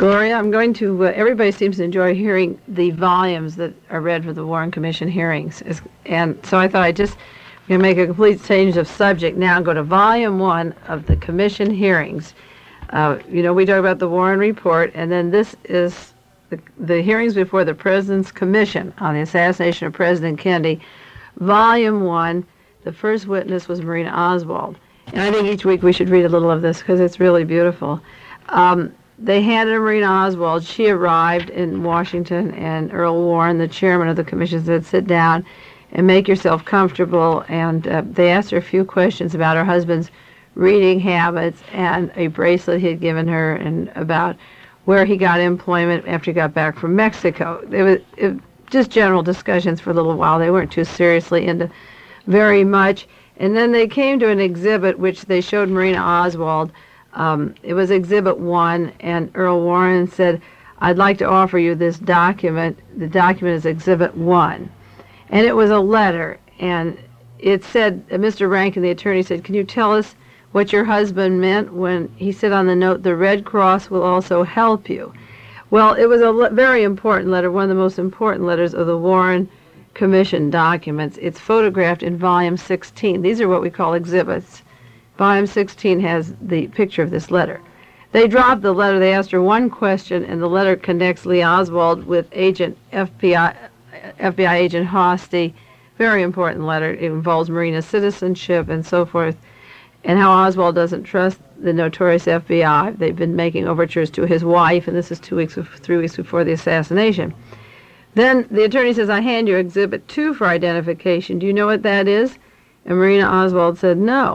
Gloria, I'm going to, everybody seems to enjoy hearing the volumes that are read for the Warren Commission hearings. And so I thought I'd just make a complete change of subject now, go to Volume 1 of the Commission hearings. We talk about the Warren Report, and then this is the hearings before the President's Commission on the assassination of President Kennedy. Volume 1, the first witness was Marina Oswald. And I think each week we should read a little of this because it's really beautiful. They handed Marina Oswald. She arrived in Washington, and Earl Warren, the chairman of the commission, said, sit down and make yourself comfortable. And they asked her a few questions about her husband's reading habits and a bracelet he had given her, and about where he got employment after he got back from Mexico. It was just general discussions for a little while. They weren't too seriously into very much. And then they came to an exhibit which they showed Marina Oswald. It was Exhibit 1, and Earl Warren said, I'd like to offer you this document. The document is Exhibit 1. And it was a letter, and it said, Mr. Rankin, the attorney, said, can you tell us what your husband meant when he said on the note, the Red Cross will also help you? Well, it was a very important letter, one of the most important letters of the Warren Commission documents. It's photographed in Volume 16. These are what we call exhibits. Volume 16 has the picture of this letter. They dropped the letter. They asked her one question, and the letter connects Lee Oswald with FBI agent Hosty. Very important letter. It involves Marina's citizenship and so forth, and how Oswald doesn't trust the notorious FBI. They've been making overtures to his wife, and this is 3 weeks before the assassination. Then the attorney says, I hand you Exhibit 2 for identification. Do you know what that is? And Marina Oswald said, no.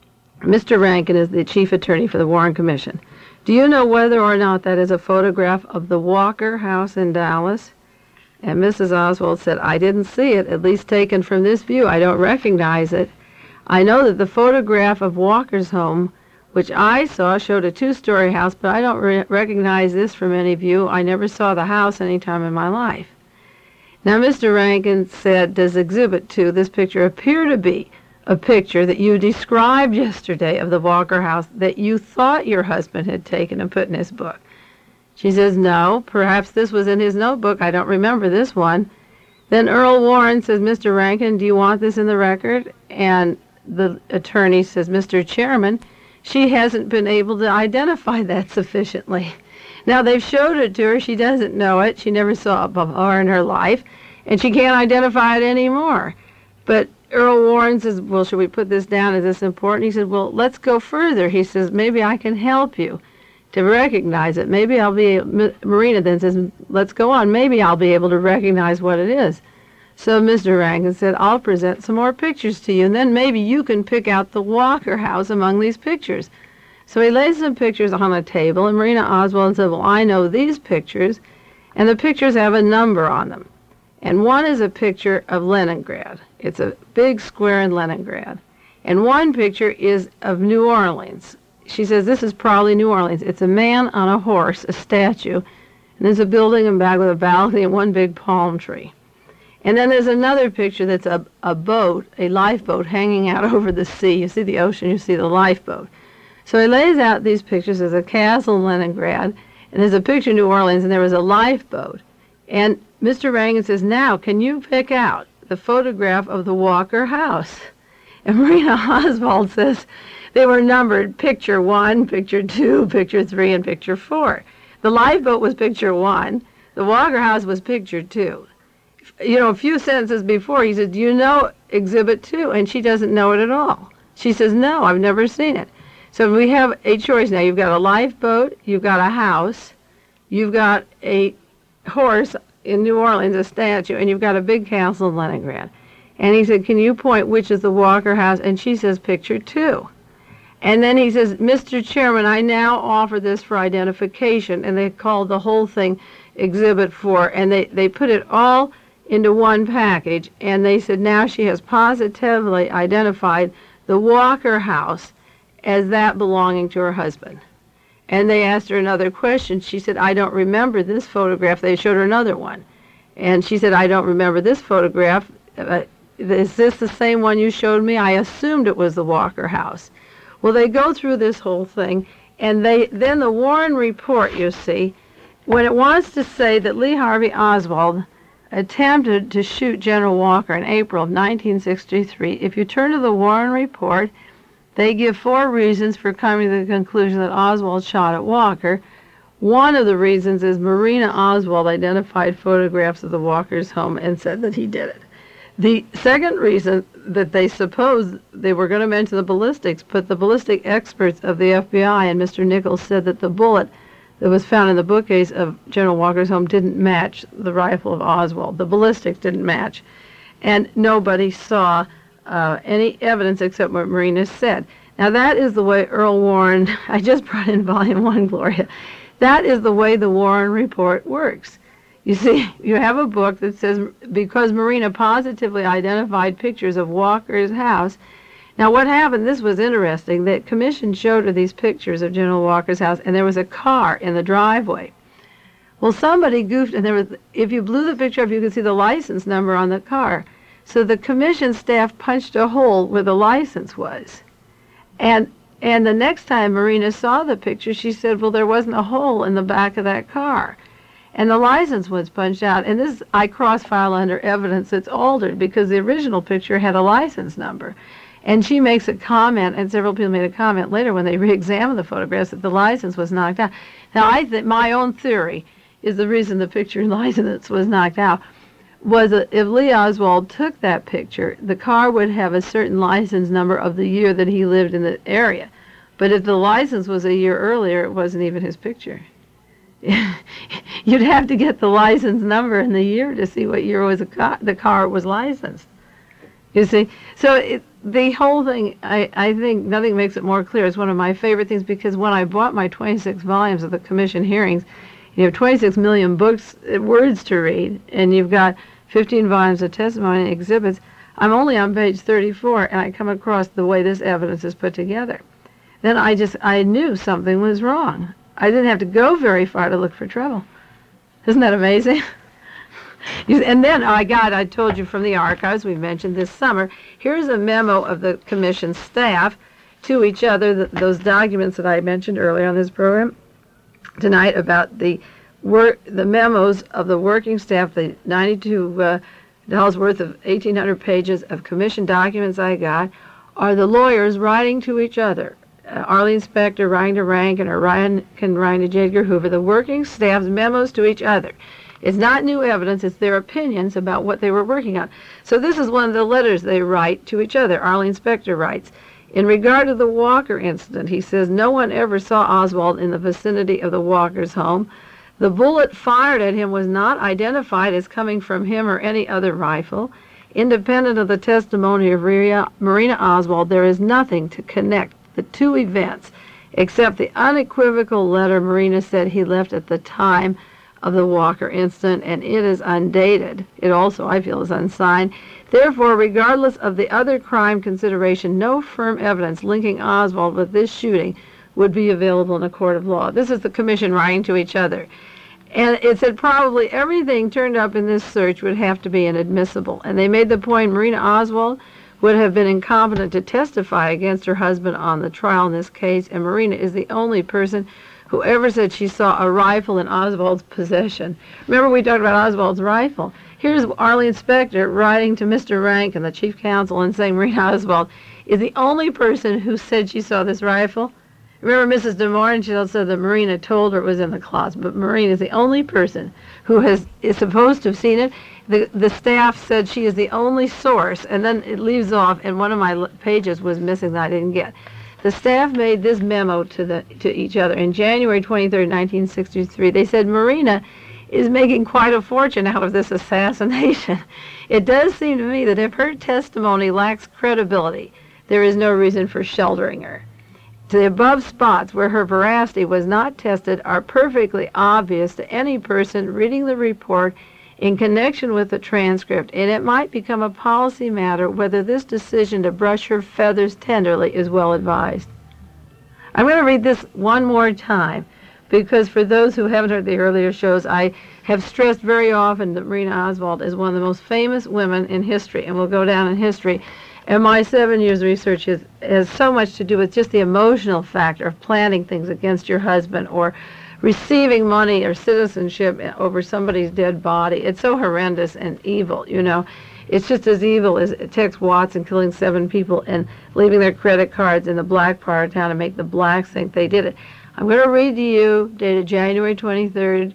Mr. Rankin is the chief attorney for the Warren Commission. Do you know whether or not that is a photograph of the Walker House in Dallas? And Mrs. Oswald said, I didn't see it, at least taken from this view. I don't recognize it. I know that the photograph of Walker's home, which I saw, showed a 2-story house, but I don't recognize this from any view. I never saw the house any time in my life. Now, Mr. Rankin said, does Exhibit 2, this picture, appear to be a picture that you described yesterday of the Walker house that you thought your husband had taken and put in his book? She says, no, perhaps this was in his notebook. I don't remember this one. Then Earl Warren says, Mr. Rankin, do you want this in the record? And the attorney says, Mr. Chairman, she hasn't been able to identify that sufficiently. Now, they've showed it to her. She doesn't know it. She never saw it before in her life, and she can't identify it anymore. But Earl Warren says, well, should we put this down? Is this important? He said, well, let's go further. He says, maybe I can help you to recognize it. Maybe I'll be, Marina then says, let's go on. Maybe I'll be able to recognize what it is. So Mr. Rankin said, I'll present some more pictures to you, and then maybe you can pick out the Walker house among these pictures. So he lays some pictures on a table, and Marina Oswald said, well, I know these pictures, and the pictures have a number on them. And one is a picture of Leningrad. It's a big square in Leningrad. And one picture is of New Orleans. She says, this is probably New Orleans. It's a man on a horse, a statue, and there's a building in back with a balcony and one big palm tree. And then there's another picture that's a boat, a lifeboat, hanging out over the sea. You see the ocean, you see the lifeboat. So he lays out these pictures. There's a castle in Leningrad, and there's a picture of New Orleans, and there was a lifeboat. And Mr. Rankin says, now, can you pick out the photograph of the Walker house? And Marina Oswald says they were numbered picture 1, picture 2, picture 3, and picture 4. The lifeboat was picture 1. The Walker house was picture 2. A few sentences before, he said, do you know Exhibit 2? And she doesn't know it at all. She says, no, I've never seen it. So we have a choice now. You've got a lifeboat, you've got a house, you've got a horse in New Orleans, a statue, and you've got a big castle in Leningrad. And he said, can you point which is the Walker house? And she says, picture 2. And then he says, Mr. Chairman, I now offer this for identification. And they called the whole thing Exhibit 4. And they put it all into one package. And they said, now she has positively identified the Walker house as that belonging to her husband. And they asked her another question. She said, I don't remember this photograph. They showed her another one. And she said, I don't remember this photograph. Is this the same one you showed me? I assumed it was the Walker house. Well, they go through this whole thing, and then the Warren Report, you see, when it wants to say that Lee Harvey Oswald attempted to shoot General Walker in April of 1963, if you turn to the Warren Report, they give 4 reasons for coming to the conclusion that Oswald shot at Walker. One of the reasons is Marina Oswald identified photographs of the Walker's home and said that he did it. The second reason that they suppose they were going to mention the ballistics, but the ballistic experts of the FBI and Mr. Nichols said that the bullet that was found in the bookcase of General Walker's home didn't match the rifle of Oswald. The ballistics didn't match. And nobody saw any evidence except what Marina said. Now that is the way Earl Warren, I just brought in Volume 1, Gloria. That is the way the Warren Report works. You see, you have a book that says, because Marina positively identified pictures of Walker's house. Now what happened, this was interesting, the commission showed her these pictures of General Walker's house, and there was a car in the driveway. Well, somebody goofed, and if you blew the picture up, you could see the license number on the car. So the commission staff punched a hole where the license was. And the next time Marina saw the picture, she said, well, there wasn't a hole in the back of that car. And the license was punched out. And this I cross-file under evidence that's altered because the original picture had a license number. And she makes a comment, and several people made a comment later when they re-examined the photographs, that the license was knocked out. Now, I think my own theory is the reason the picture license was knocked out was that if Lee Oswald took that picture, the car would have a certain license number of the year that he lived in the area. But if the license was a year earlier, it wasn't even his picture. You'd have to get the license number and the year to see what year was the car was licensed. You see? So the whole thing, I think nothing makes it more clear. It's one of my favorite things because when I bought my 26 volumes of the commission hearings, you have 26 million words to read, and you've got 15 volumes of testimony and exhibits. I'm only on page 34, and I come across the way this evidence is put together. Then I knew something was wrong. I didn't have to go very far to look for trouble. Isn't that amazing? And then I told you from the archives we mentioned this summer, here's a memo of the commission staff to each other, those documents that I mentioned earlier on this program tonight about the memos of the working staff, the $92 worth of 1,800 pages of commission documents I got, are the lawyers writing to each other. Arlene Specter writing to Rankin, or Rankin writing to J. Edgar Hoover, the working staff's memos to each other. It's not new evidence, it's their opinions about what they were working on. So this is one of the letters they write to each other. Arlene Specter writes, in regard to the Walker incident, he says, no one ever saw Oswald in the vicinity of the Walker's home. The bullet fired at him was not identified as coming from him or any other rifle. Independent of the testimony of Marina Oswald, there is nothing to connect the two events except the unequivocal letter Marina said he left at the time of the Walker incident, and it is undated. It also, I feel, is unsigned. Therefore, regardless of the other crime consideration, no firm evidence linking Oswald with this shooting would be available in a court of law. This is the commission writing to each other. And it said probably everything turned up in this search would have to be inadmissible. And they made the point Marina Oswald would have been incompetent to testify against her husband on the trial in this case, and Marina is the only person who ever said she saw a rifle in Oswald's possession. Remember we talked about Oswald's rifle? Here's Arlene Specter writing to Mr. Rankin, the chief counsel, and saying Marina Oswald is the only person who said she saw this rifle. Remember Mrs. DeMoranville said that Marina told her it was in the closet, but Marina is the only person who is supposed to have seen it. The staff said she is the only source, and then it leaves off, and one of my pages was missing that I didn't get. The staff made this memo to each other. In January 23, 1963, they said Marina is making quite a fortune out of this assassination. It does seem to me that if her testimony lacks credibility, there is no reason for sheltering her. The above spots where her veracity was not tested are perfectly obvious to any person reading the report in connection with the transcript, and it might become a policy matter whether this decision to brush her feathers tenderly is well advised. I'm going to read this one more time, because for those who haven't heard the earlier shows, I have stressed very often that Marina Oswald is one of the most famous women in history, and will go down in history. And my 7 years of research has so much to do with just the emotional factor of planning things against your husband, or receiving money or citizenship over somebody's dead body. It's so horrendous and evil, you know. It's just as evil as Tex Watson killing 7 people and leaving their credit cards in the black part of town to make the blacks think they did it. I'm going to read to you, dated January 23rd,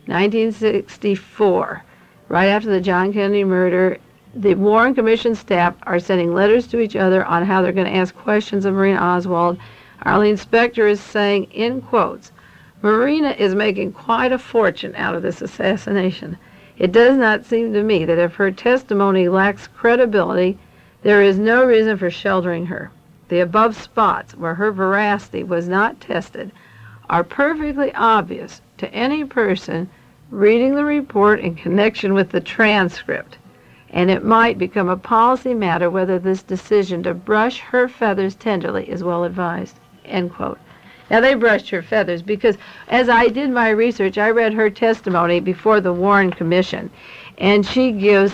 1964, right after the John Kennedy murder. The Warren Commission staff are sending letters to each other on how they're going to ask questions of Marina Oswald. Arlene Specter is saying, in quotes, Marina is making quite a fortune out of this assassination. It does not seem to me that if her testimony lacks credibility, there is no reason for sheltering her. The above spots where her veracity was not tested are perfectly obvious to any person reading the report in connection with the transcript, and it might become a policy matter whether this decision to brush her feathers tenderly is well advised, end quote. Now, they brushed her feathers because as I did my research, I read her testimony before the Warren Commission, and she gives,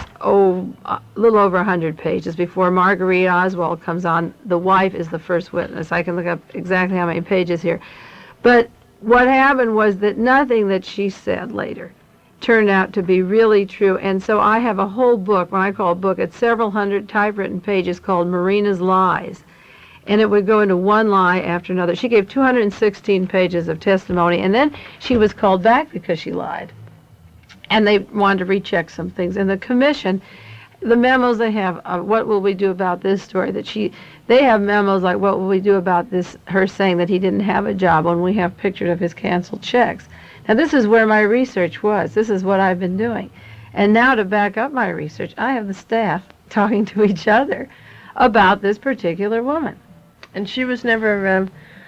a little over 100 pages before Marguerite Oswald comes on. The wife is the first witness. I can look up exactly how many pages here. But what happened was that nothing that she said later turned out to be really true, and so I have a whole book, when I call a book, it's several hundred typewritten pages called Marina's Lies. And it would go into one lie after another. She gave 216 pages of testimony, and then she was called back because she lied. And they wanted to recheck some things. And the commission, the memos they have, what will we do about this story? They have memos like, what will we do about this, her saying that he didn't have a job when we have pictures of his canceled checks. Now, this is where my research was. This is what I've been doing. And now to back up my research, I have the staff talking to each other about this particular woman. And she was never,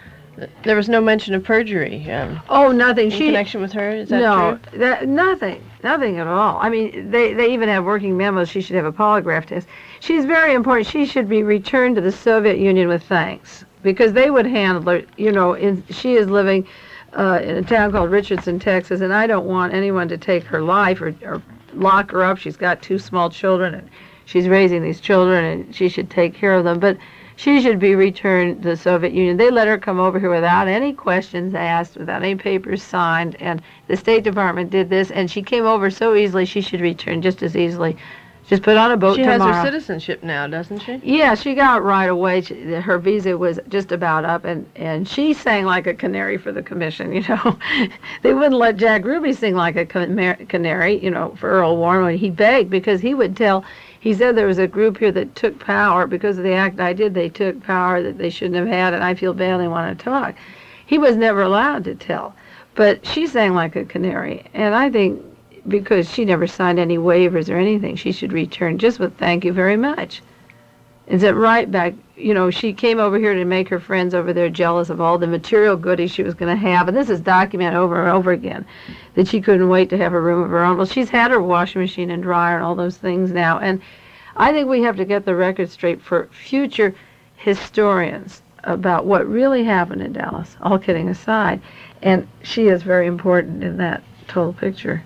there was no mention of perjury. Nothing. In connection with her, is that true? No, nothing at all. I mean, they even have working memos. She should have a polygraph test. She's very important. She should be returned to the Soviet Union with thanks, because they would handle her, you know, she is living in a town called Richardson, Texas, and I don't want anyone to take her life or lock her up. She's got 2 small children, and she's raising these children, and she should take care of them. But she should be returned to the Soviet Union. They let her come over here without any questions asked, without any papers signed, and the State Department did this, and she came over so easily, she should return just as easily. Just put on a boat tomorrow. She has her citizenship now, doesn't she? Yeah, she got it right away. Her visa was just about up, and she sang like a canary for the commission, you know. They wouldn't let Jack Ruby sing like a canary, you know, for Earl Warren. He begged because he would tell. He said there was a group here that took power because of the act I did. They took power that they shouldn't have had, and I feel badly want to talk. He was never allowed to tell. But she sang like a canary, and I think because she never signed any waivers or anything, she should return just with thank you very much. And sent right back. You know, she came over here to make her friends over there jealous of all the material goodies she was going to have. And this is documented over and over again, that she couldn't wait to have a room of her own. Well, she's had her washing machine and dryer and all those things now. And I think we have to get the record straight for future historians about what really happened in Dallas, all kidding aside. And she is very important in that total picture.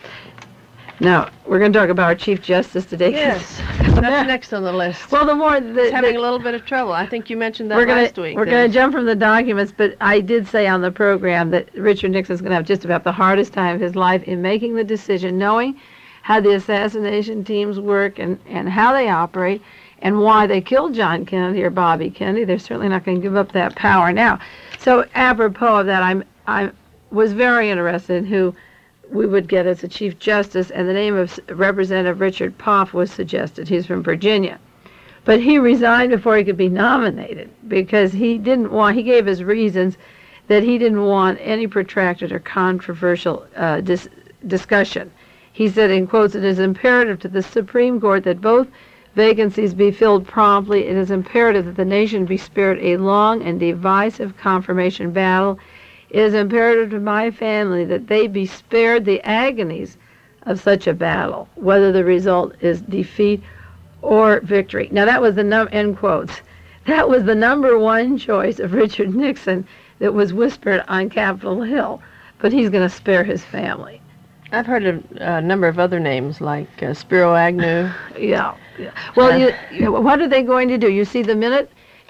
Now, we're going to talk about our Chief Justice today. Yes, that's next on the list. Well, He's having a little bit of trouble. I think you mentioned that last week. We're going to jump from the documents, but I did say on the program that Richard Nixon's going to have just about the hardest time of his life in making the decision, knowing how the assassination teams work and how they operate and why they killed John Kennedy or Bobby Kennedy. They're certainly not going to give up that power now. So apropos of that, I was very interested in who we would get as a Chief Justice, and the name of Representative Richard Poff was suggested. He's from Virginia. But he resigned before he could be nominated because he gave his reasons that he didn't want any protracted or controversial discussion. He said, in quotes, "It is imperative to the Supreme Court that both vacancies be filled promptly. It is imperative that the nation be spared a long and divisive confirmation battle. It is imperative to my family that they be spared the agonies of such a battle, whether the result is defeat or victory." Now, that was end quotes. That was the number one choice of Richard Nixon that was whispered on Capitol Hill. But he's going to spare his family. I've heard a number of other names, like Spiro Agnew. Yeah. Well, what are they going to do? You see, the minute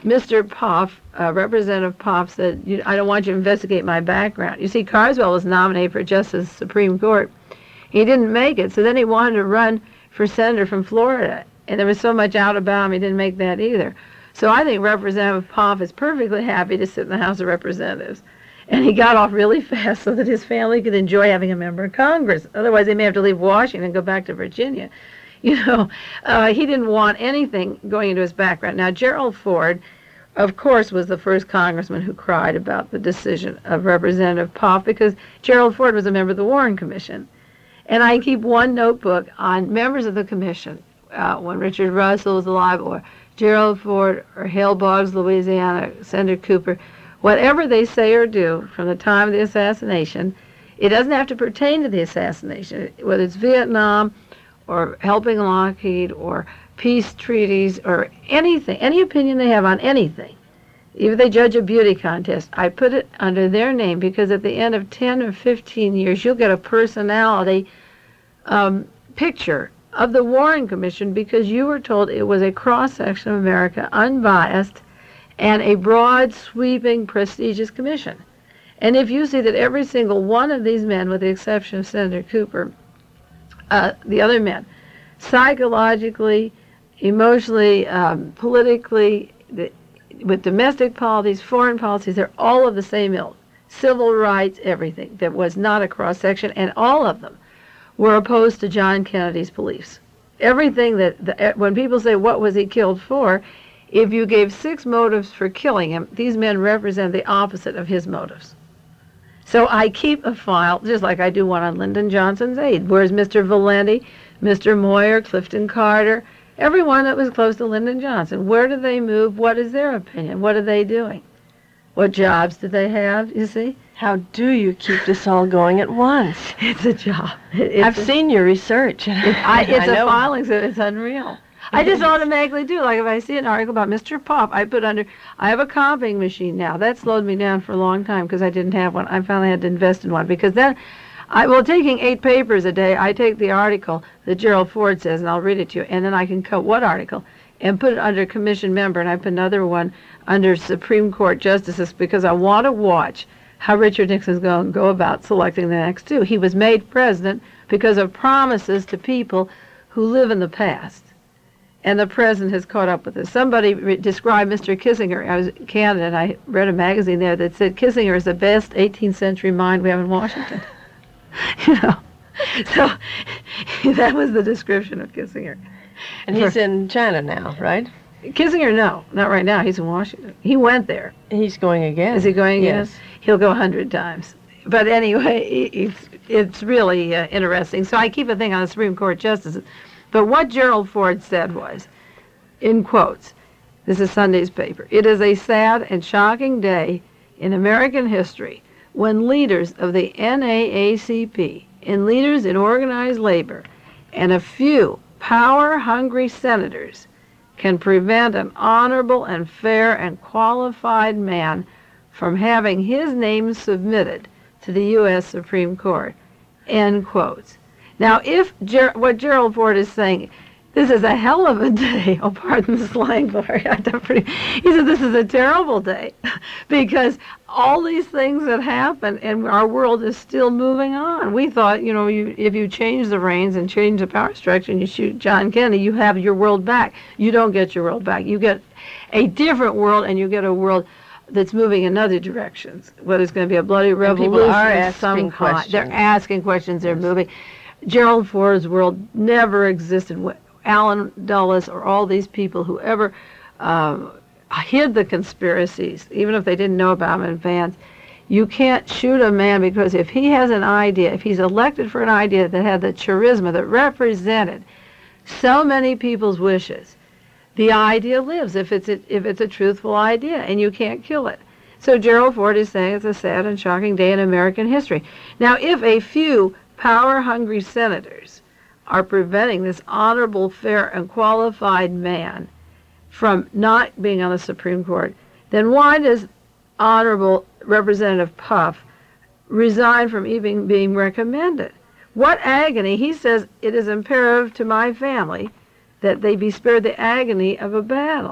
Mr. Poff, Representative Poff, said, I don't want you to investigate my background. You see, Carswell was nominated for Justice of the Supreme Court. He didn't make it, so then he wanted to run for senator from Florida, and there was so much out about him, he didn't make that either. So I think Representative Poff is perfectly happy to sit in the House of Representatives. And he got off really fast so that his family could enjoy having a member of Congress. Otherwise, they may have to leave Washington and go back to Virginia. He didn't want anything going into his background. Now, Gerald Ford, of course, was the first congressman who cried about the decision of Representative Poff because Gerald Ford was a member of the Warren Commission. And I keep one notebook on members of the commission when Richard Russell was alive, or Gerald Ford, or Hale Boggs, Louisiana, Senator Cooper. Whatever they say or do from the time of the assassination, it doesn't have to pertain to the assassination, whether it's Vietnam or helping Lockheed or peace treaties or anything, any opinion they have on anything. Even if they judge a beauty contest, I put it under their name because at the end of 10 or 15 years, you'll get a personality picture of the Warren Commission because you were told it was a cross-section of America, unbiased, and a broad, sweeping, prestigious commission. And if you see that every single one of these men, with the exception of Senator Cooper, the other men, psychologically, emotionally, politically, with domestic policies, foreign policies, they're all of the same ilk. Civil rights, everything. There was not a cross-section, and all of them were opposed to John Kennedy's beliefs. Everything when people say, what was he killed for? If you gave 6 motives for killing him, these men represent the opposite of his motives. So I keep a file, just like I do one on Lyndon Johnson's aide. Where's Mr. Valenti, Mr. Moyer, Clifton Carter, everyone that was close to Lyndon Johnson? Where do they move? What is their opinion? What are they doing? What jobs do they have, you see? How do you keep this all going at once? It's a job. I've seen your research. It's a filing, so it's unreal. I just automatically do. Like if I see an article about Mr. Poff, I have a copying machine now. That slowed me down for a long time because I didn't have one. I finally had to invest in one because then, taking 8 papers a day, I take the article that Gerald Ford says and I'll read it to you, and then I can cut what article and put it under commission member, and I put another one under Supreme Court justices because I want to watch how Richard Nixon's going to go about selecting the next 2. He was made president because of promises to people who live in the past. And the president has caught up with this. Somebody described Mr. Kissinger. I was in Canada, and I read a magazine there that said Kissinger is the best 18th century mind we have in Washington. So that was the description of Kissinger. And he's in China now, right? Kissinger, no, not right now. He's in Washington. He went there. He's going again. Is he going again? Yes. He'll go 100 times. But anyway, it's really interesting. So I keep a thing on the Supreme Court justices. But what Gerald Ford said was, in quotes, this is Sunday's paper, "It is a sad and shocking day in American history when leaders of the NAACP and leaders in organized labor and a few power-hungry senators can prevent an honorable and fair and qualified man from having his name submitted to the U.S. Supreme Court," end quotes. Now, if what Gerald Ford is saying, this is a hell of a day, oh, pardon the slang, Gloria, he said this is a terrible day because all these things that happen and our world is still moving on. We thought, if you change the reins and change the power structure and you shoot John Kennedy, you have your world back. You don't get your world back. You get a different world, and you get a world that's moving in other directions. Whether it's going to be a bloody revolution, people are asking questions. They're asking questions. They're moving. Gerald Ford's world never existed. Alan Dulles or all these people who ever hid the conspiracies, even if they didn't know about them in advance, you can't shoot a man because if he has an idea, if he's elected for an idea that had the charisma that represented so many people's wishes, the idea lives if it's a truthful idea, and you can't kill it. So Gerald Ford is saying it's a sad and shocking day in American history. Now, if a few power-hungry senators are preventing this honorable, fair, and qualified man from not being on the Supreme Court, then why does Honorable Representative Poff resign from even being recommended? What agony? He says, "It is imperative to my family that they be spared the agony of a battle."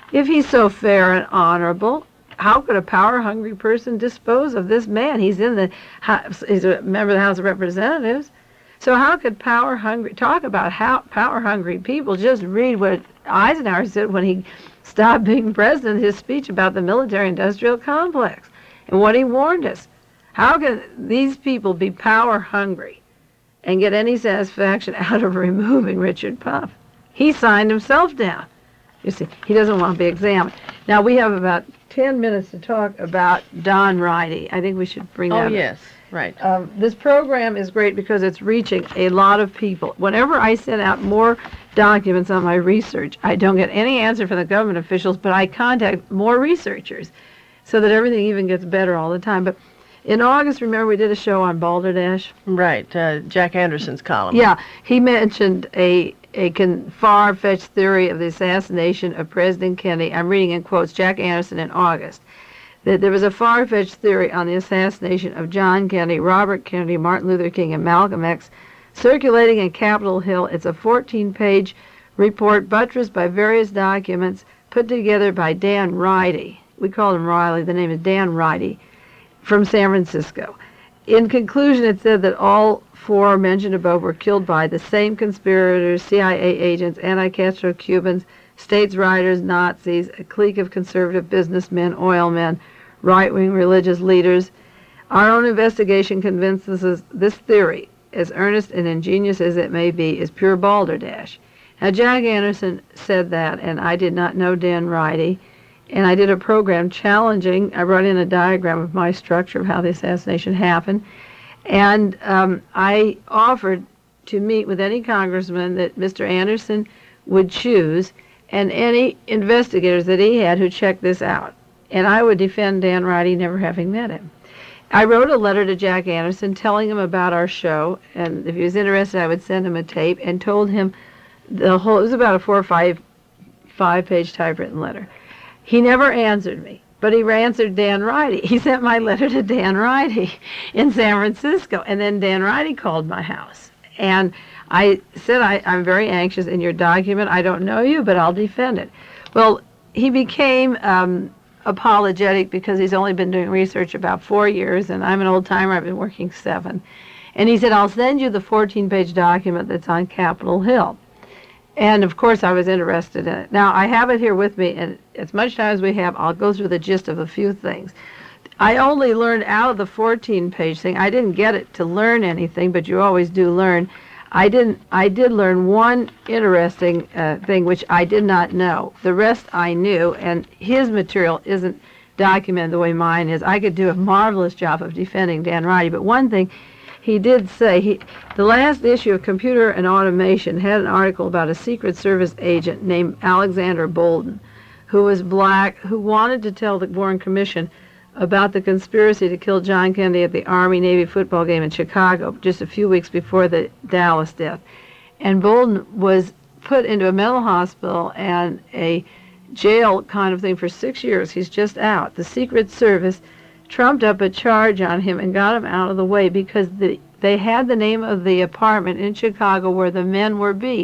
If he's so fair and honorable, how could a power-hungry person dispose of this man? He's in the he's a member of the House of Representatives. So how could talk about how power-hungry people? Just read what Eisenhower said when he stopped being president, his speech about the military-industrial complex, and what he warned us. How can these people be power-hungry and get any satisfaction out of removing Richard Puff? He signed himself down. You see, he doesn't want to be examined. Now, we have about 10 minutes to talk about Don Ridey. I think we should bring that up. Oh, yes, right. This program is great because it's reaching a lot of people. Whenever I send out more documents on my research, I don't get any answer from the government officials, but I contact more researchers so that everything even gets better all the time. But in August, remember, we did a show on Balderdash? Right, Jack Anderson's column. Yeah, he mentioned a far-fetched theory of the assassination of President Kennedy. I'm reading in quotes, Jack Anderson in August, that there was a far-fetched theory on the assassination of John Kennedy, Robert Kennedy, Martin Luther King, and Malcolm X circulating in Capitol Hill. It's a 14-page report buttressed by various documents put together by Dan Ridey. We call him Riley. The name is Dan Ridey from San Francisco. In conclusion, it said that all four mentioned above were killed by the same conspirators, CIA agents, anti-Castro Cubans, states' riders, Nazis, a clique of conservative businessmen, oil men, right-wing religious leaders. Our own investigation convinces us this theory, as earnest and ingenious as it may be, is pure balderdash. Now, Jack Anderson said that, and I did not know Dan Ridey, and I did a program challenging. I brought in a diagram of my structure of how the assassination happened, and I offered to meet with any congressman that Mr. Anderson would choose and any investigators that he had who checked this out. And I would defend Dan Ridey never having met him. I wrote a letter to Jack Anderson telling him about our show, and if he was interested, I would send him a tape, and told him the whole, it was about a 4 or 5-page typewritten letter. He never answered me, but he answered Dan Ridey. He sent my letter to Dan Ridey in San Francisco, and then Dan Ridey called my house. And I said, I'm very anxious in your document. I don't know you, but I'll defend it. Well, he became apologetic because he's only been doing research about 4 years, and I'm an old-timer. I've been working 7. And he said, I'll send you the 14-page document that's on Capitol Hill. And, of course, I was interested in it. Now, I have it here with me, and as much time as we have, I'll go through the gist of a few things. I only learned out of the 14-page thing. I didn't get it to learn anything, but you always do learn. I did learn one interesting thing, which I did not know. The rest I knew, and his material isn't documented the way mine is. I could do a marvelous job of defending Dan Ridey, but one thing he did say, the last issue of Computer and Automation had an article about a Secret Service agent named Alexander Bolden, who was black, who wanted to tell the Warren Commission about the conspiracy to kill John Kennedy at the Army-Navy football game in Chicago just a few weeks before the Dallas death. And Bolden was put into a mental hospital and a jail kind of thing for 6 years. He's just out. The Secret Service trumped up a charge on him and got him out of the way because they had the name of the apartment in Chicago where the men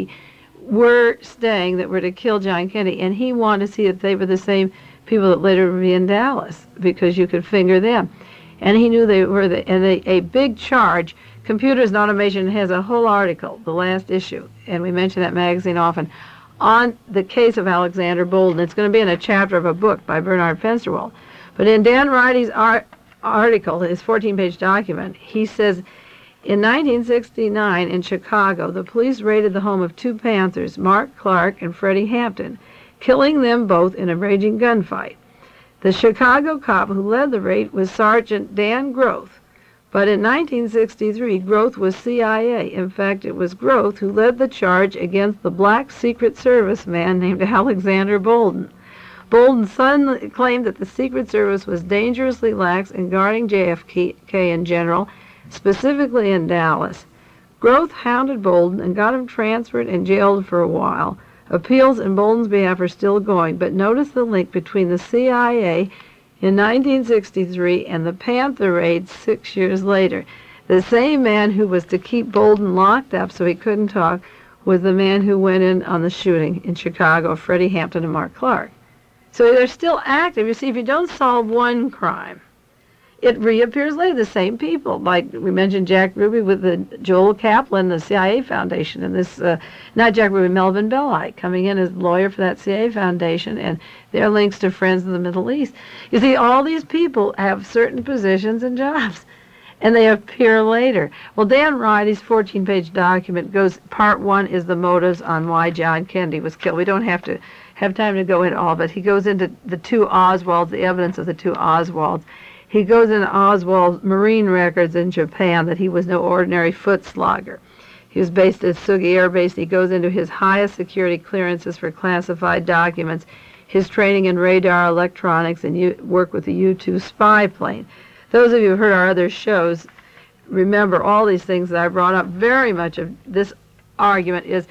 were staying that were to kill John Kennedy, and he wanted to see if they were the same people that later would be in Dallas because you could finger them. And he knew they were a big charge. Computers and Automation has a whole article, the last issue, and we mention that magazine often, on the case of Alexander Bolden. It's going to be in a chapter of a book by Bernard Fensterwald. But in Dan Ridey's article, his 14-page document, he says, in 1969 in Chicago, the police raided the home of 2 Panthers, Mark Clark and Freddie Hampton, killing them both in a raging gunfight. The Chicago cop who led the raid was Sergeant Dan Groth, but in 1963, Groth was CIA. In fact, it was Groth who led the charge against the black Secret Service man named Alexander Bolden. Bolden's son claimed that the Secret Service was dangerously lax in guarding JFK in general, specifically in Dallas. Groth hounded Bolden and got him transferred and jailed for a while. Appeals in Bolden's behalf are still going, but notice the link between the CIA in 1963 and the Panther raid 6 years later. The same man who was to keep Bolden locked up so he couldn't talk was the man who went in on the shooting in Chicago, Freddie Hampton and Mark Clark. So they're still active. You see, if you don't solve one crime, it reappears later, the same people. Like we mentioned Jack Ruby with the Joel Kaplan, the CIA Foundation, and this, not Jack Ruby, Melvin Belli, coming in as lawyer for that CIA Foundation, and their links to Friends of the Middle East. You see, all these people have certain positions and jobs, and they appear later. Well, Dan Ridey's 14-page document goes, part one is the motives on why John Kennedy was killed. We don't have time to go into all, but he goes into the two Oswalds, the evidence of the two Oswalds. He goes into Oswald's Marine records in Japan that he was no ordinary foot slogger. He was based at Sugi Air Base. He goes into his highest security clearances for classified documents, his training in radar electronics, and work with the U-2 spy plane. Those of you who heard our other shows remember all these things that I brought up. Very much of this argument is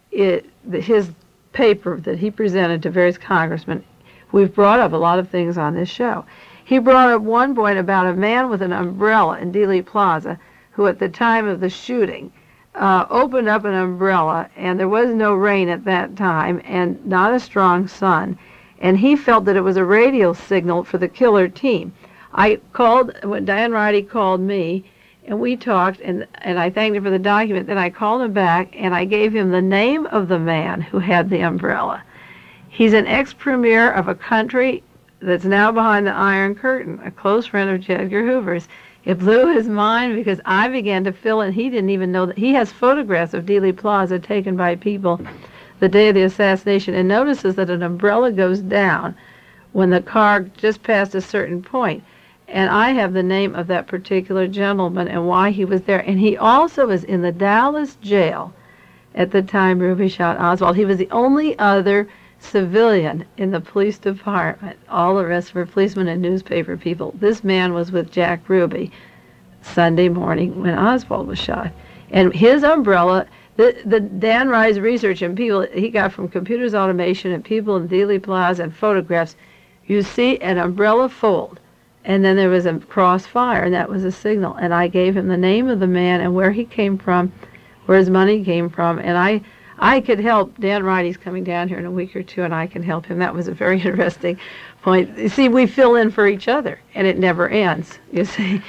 his paper that he presented to various congressmen. We've brought up a lot of things on this show. He brought up one point about a man with an umbrella in Dealey Plaza who at the time of the shooting opened up an umbrella, and there was no rain at that time and not a strong sun, and he felt that it was a radio signal for the killer team. I called, when Diane Ridey called me, and we talked, and I thanked him for the document. Then I called him back, and I gave him the name of the man who had the umbrella. He's an ex-premier of a country that's now behind the Iron Curtain, a close friend of J. Edgar Hoover's. It blew his mind because I began to fill in. He didn't even know that he has photographs of Dealey Plaza taken by people the day of the assassination, and notices that an umbrella goes down when the car just passed a certain point. And I have the name of that particular gentleman and why he was there. And he also was in the Dallas jail at the time Ruby shot Oswald. He was the only other civilian in the police department. All the rest were policemen and newspaper people. This man was with Jack Ruby Sunday morning when Oswald was shot. And his umbrella, the Dan Rise research and people he got from computers automation and people in Dealey Plaza and photographs, you see an umbrella fold. And then there was a crossfire, and that was a signal. And I gave him the name of the man and where he came from, where his money came from. And I could help. Dan Ridey's coming down here in a week or two, and I can help him. That was a very interesting point. You see, we fill in for each other, and it never ends, you see.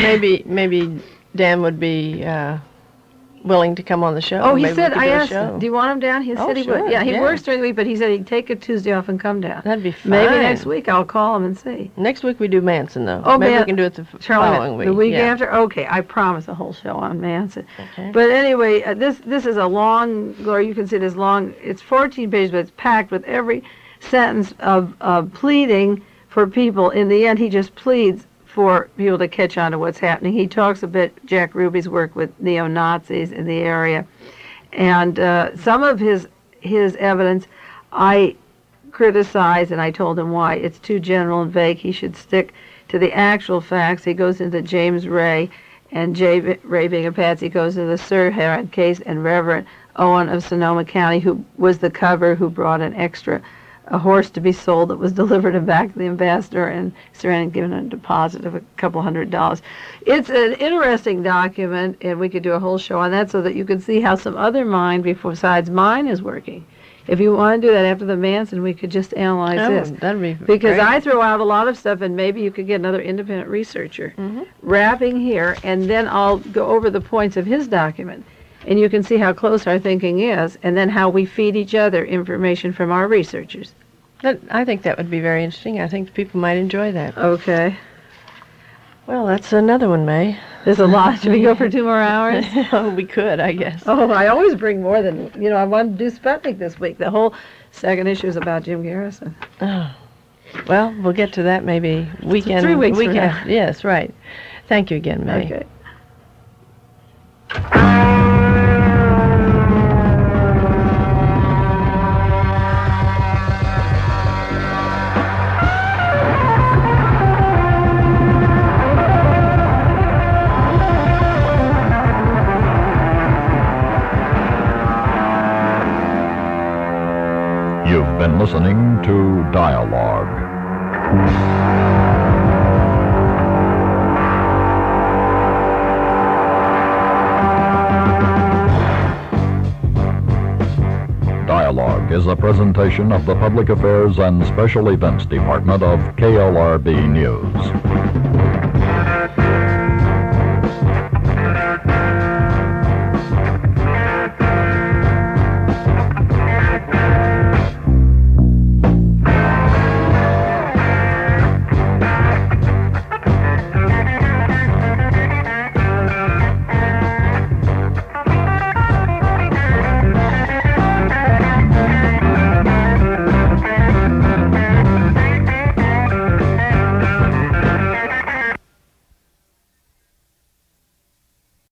Maybe Dan would be willing to come on the show. Oh, he Maybe said, we could I do a asked show. him, do you want him down? He said he sure, would. Yeah, he yeah. works during the week, but he said he'd take a Tuesday off and come down. That'd be fine. Maybe next week I'll call him and see. Next week we do Manson, though. Oh, Maybe we can do it the following week. The week yeah. after? Okay, I promise a whole show on Manson. Okay. But anyway, this is a long, or you can see this long, it's 14 pages, but it's packed with every sentence of pleading for people. In the end, he just pleads for people to catch on to what's happening. He talks a bit, Jack Ruby's work with neo-Nazis in the area. And some of his evidence I criticized, and I told him why. It's too general and vague. He should stick to the actual facts. He goes into James Ray, and Ray being a patsy, goes into the Sirhan case, and Reverend Owen of Sonoma County, who was the cover, who brought a horse to be sold that was delivered him back to the ambassador, and Sirhan had given a deposit of $200. It's an interesting document, and we could do a whole show on that so that you can see how some other mind besides mine is working. If you want to do that after the Manson, we could just analyze this. That'd be Because great. I throw out a lot of stuff, and maybe you could get another independent researcher wrapping here, and then I'll go over the points of his document. And you can see how close our thinking is, and then how we feed each other information from our researchers. I think that would be very interesting. I think people might enjoy that. Okay. Well, that's another one, May. There's a lot. Should we go for 2 more hours? Oh, we could, I guess. Oh, I always bring more than, I wanted to do Sputnik this week. The whole second issue is about Jim Garrison. Oh. Well, we'll get to that maybe weekend. 3 weeks from weekend. now. Yes, right. Thank you again, May. Okay. You've been listening to Dialogue. Dialogue is a presentation of the Public Affairs and Special Events Department of KLRB News.